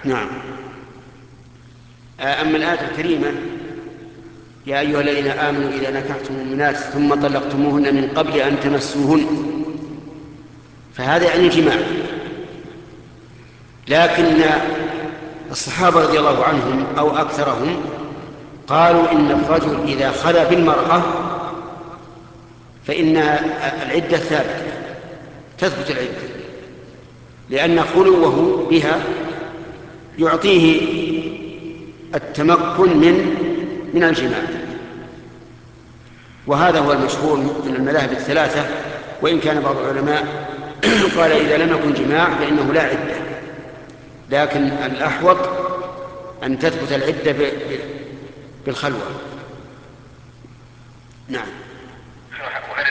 نعم. أما الآية الكريمة: يا أيها الذين آمنوا إذا نكحتم المؤمنات ثم طلقتموهن من قبل أن تمسوهن، فهذا يعني جماع. لكن الصحابة رضي الله عنهم أو أكثرهم قالوا إن الرجل إذا خلا بالمرأة فإن العدة ثابتة، تثبت العدة، لأن خلوه بها يعطيه التمكن من الجماع. وهذا هو المشهور من المذاهب الثلاثة، وإن كان بعض العلماء قال إذا لم يكن جماع فإنه لا عدة، لكن الأحوط أن تثبت العدة بالخلوة. نعم.